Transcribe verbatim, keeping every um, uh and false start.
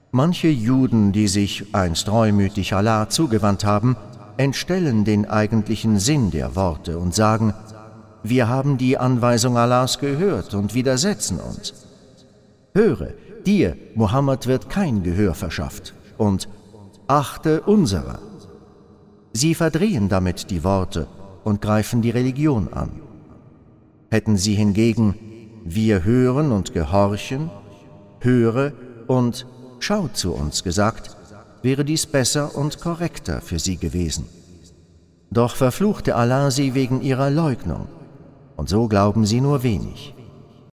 Manche Juden, die sich einst reumütig Allah zugewandt haben, entstellen den eigentlichen Sinn der Worte und sagen: Wir haben die Anweisung Allahs gehört und widersetzen uns. Höre, dir, Muhammad, wird kein Gehör verschafft, und achte unserer. Sie verdrehen damit die Worte und greifen die Religion an. Hätten sie hingegen: Wir hören und gehorchen, höre und schau zu uns gesagt, wäre dies besser und korrekter für sie gewesen. Doch verfluchte Allah sie wegen ihrer Leugnung, und so glauben sie nur wenig.